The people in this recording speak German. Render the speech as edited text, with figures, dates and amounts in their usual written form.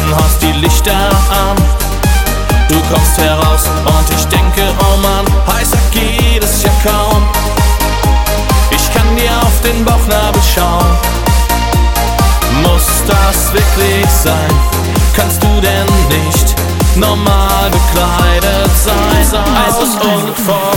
hast die Lichter an. Du kommst heraus und ich denke, oh Mann, heißer geht es ja kaum. Ich kann dir auf den Bauchnabel schauen. Muss das wirklich sein? Kannst du denn nicht normal bekleidet sein? Aus und vor